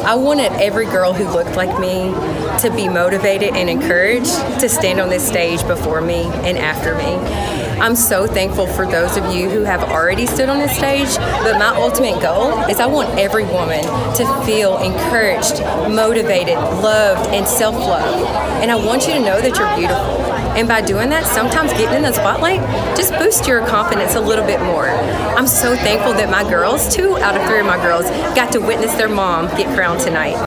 I wanted every girl who looked like me to be motivated and encouraged to stand on this stage before me and after me. I'm so thankful for those of you who have already stood on this stage, but my ultimate goal is I want every woman to feel encouraged, motivated, loved, and self-love. And I want you to know that you're beautiful. And by doing that, sometimes getting in the spotlight just boosts your confidence a little bit more. I'm so thankful that my girls, 2 out of 3 of my girls, got to witness their mom get crowned tonight.